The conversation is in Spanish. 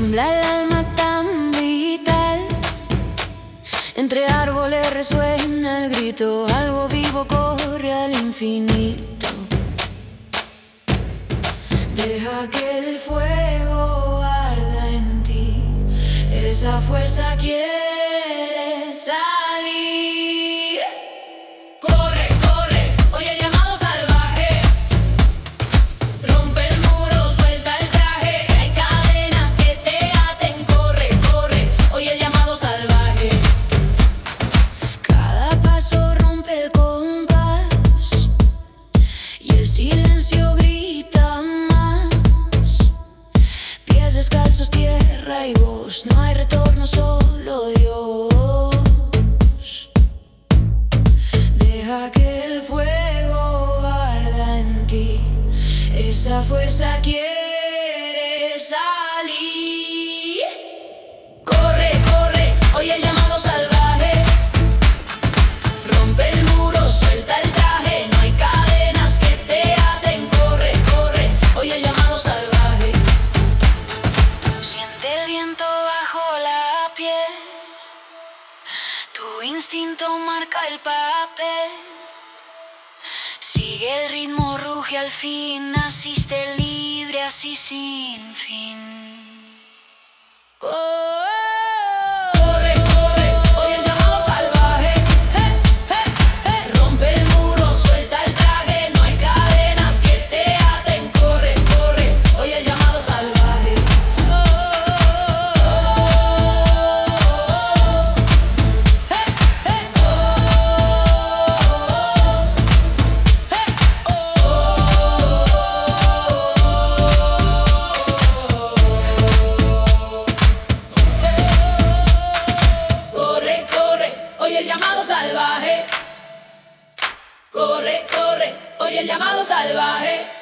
tiembla el alma tan vital. Entre árboles resuena el grito, algo vivo corre al infinito. Deja que el fuego arda en ti, esa fuerza quiere salir. Corre, corre, oye el llamado salvaje. Rompe el muro, suelta el traje. Hay cadenas que te aten. Corre, corre, oye el llamado salvaje. Cada paso rompe el compás y el silencio grita más. Pies descalzos, tierra y voz. No hay retorno, solo Dios. Deja que el fuego arda en ti, esa fuerza quiere salir. Corre, corre, oye el llamado salvaje. Rompe el muro, suelta el traje. No hay cadenas que te aten. Corre, corre, oye el llamado salvaje. Siente el viento bajo la piel, tu instinto marca el papel. Sigue el ritmo, ruge al fin. Naciste libre, así sin fin. Corre, corre, oye el llamado salvaje. Rompe el muro, suelta el traje. No hay cadenas que te aten. Corre, corre, oye el llamado salvaje. Corre, corre, oye el llamado salvaje. Corre, corre, oye el llamado salvaje.